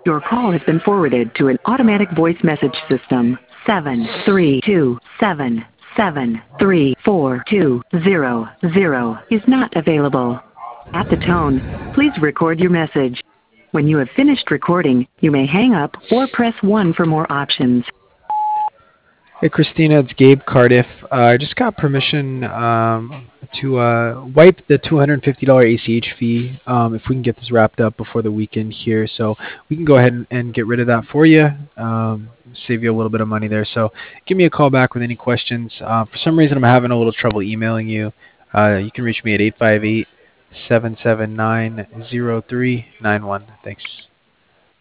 Your call has been forwarded to an automatic voice message system. 73277342000 is not available. At the tone, please record your message. When you have finished recording, you may hang up or press 1 for more options. Hey Christina, it's Gabe Cardiff. I just got permission to wipe the $250 ACH fee if we can get this wrapped up before the weekend here. So we can go ahead and get rid of that for you, save you a little bit of money there. So give me a call back with any questions. For some reason, I'm having a little trouble emailing you. You can reach me at 858-779-0391. Thanks.